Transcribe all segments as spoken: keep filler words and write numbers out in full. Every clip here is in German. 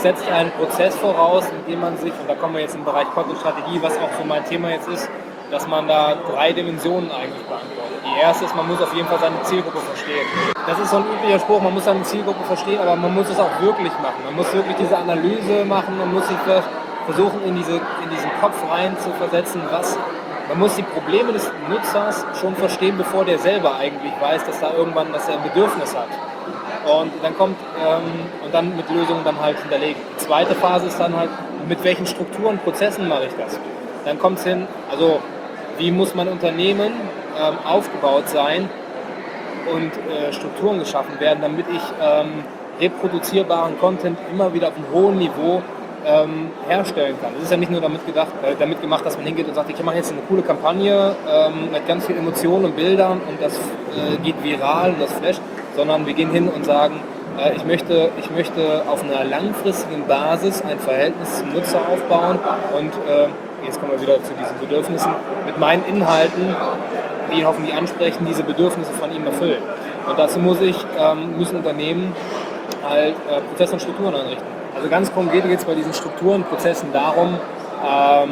setzt einen Prozess voraus, mit dem man sich, und da kommen wir jetzt im Bereich Content-Strategie, was auch so mein Thema jetzt ist, dass man da drei Dimensionen eigentlich beantwortet. Die erste ist, man muss auf jeden Fall seine Zielgruppe verstehen. Das ist so ein üblicher Spruch, man muss seine Zielgruppe verstehen, aber man muss es auch wirklich machen. Man muss wirklich diese Analyse machen, man muss sich versuchen, in, diese, in diesen Kopf rein zu versetzen, was, man muss die Probleme des Nutzers schon verstehen, bevor der selber eigentlich weiß, dass da irgendwann, dass er ein Bedürfnis hat. Und dann kommt, ähm, und dann mit Lösungen dann halt hinterlegen. Die zweite Phase ist dann halt, mit welchen Strukturen, Prozessen mache ich das? Dann kommt es hin, also wie muss mein Unternehmen ähm, aufgebaut sein und äh, Strukturen geschaffen werden, damit ich ähm, reproduzierbaren Content immer wieder auf einem hohen Niveau ähm, herstellen kann. Es ist ja nicht nur damit, gedacht, äh, damit gemacht, dass man hingeht und sagt, ich mache jetzt eine coole Kampagne ähm, mit ganz viel Emotionen und Bildern und das äh, geht viral und das flasht, sondern wir gehen hin und sagen, äh, ich, möchte, ich möchte auf einer langfristigen Basis ein Verhältnis zum Nutzer aufbauen und äh, jetzt kommen wir wieder zu diesen Bedürfnissen, mit meinen Inhalten, die ihn hoffentlich ansprechen, diese Bedürfnisse von ihm erfüllen. Und dazu muss ich, ähm, müssen Unternehmen halt äh, Prozesse und Strukturen einrichten. Also ganz konkret geht es bei diesen Strukturen, Prozessen darum, ähm,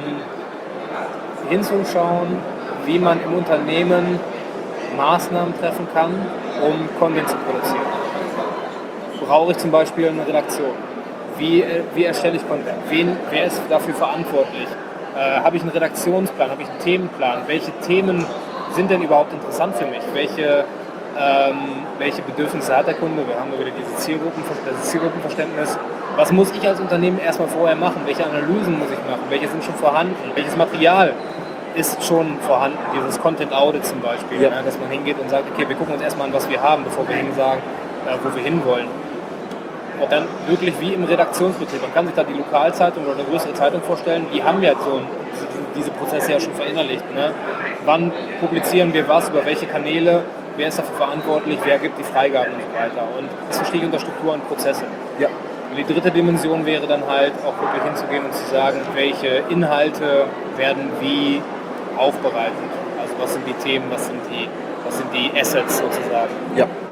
hinzuschauen, wie man im Unternehmen Maßnahmen treffen kann, um Content zu produzieren. Brauche ich zum Beispiel eine Redaktion? Wie, äh, wie erstelle ich Content? Wen, wer ist dafür verantwortlich? Äh, habe ich einen Redaktionsplan? Habe ich einen Themenplan? Welche Themen sind denn überhaupt interessant für mich? Welche, ähm, welche Bedürfnisse hat der Kunde? Wir haben wieder diese Zielgruppen, das Zielgruppenverständnis. Was muss ich als Unternehmen erstmal vorher machen? Welche Analysen muss ich machen? Welche sind schon vorhanden? Welches Material ist schon vorhanden? Dieses Content Audit zum Beispiel, ja. Ja, dass man hingeht und sagt, okay, wir gucken uns erstmal an, was wir haben, bevor wir sagen, äh, wo wir hinwollen. Und dann wirklich wie im Redaktionsbetrieb. Man kann sich da die Lokalzeitung oder eine größere Zeitung vorstellen, die haben ja so diese Prozesse ja schon verinnerlicht. Ne? Wann publizieren wir was, über welche Kanäle, wer ist dafür verantwortlich, wer gibt die Freigaben und so weiter. Und das verstehe ich unter Struktur und Prozesse. Ja. Und die dritte Dimension wäre dann halt auch wirklich hinzugehen und zu sagen, welche Inhalte werden wie aufbereitet. Also was sind die Themen, was sind die, was sind die Assets sozusagen. Ja.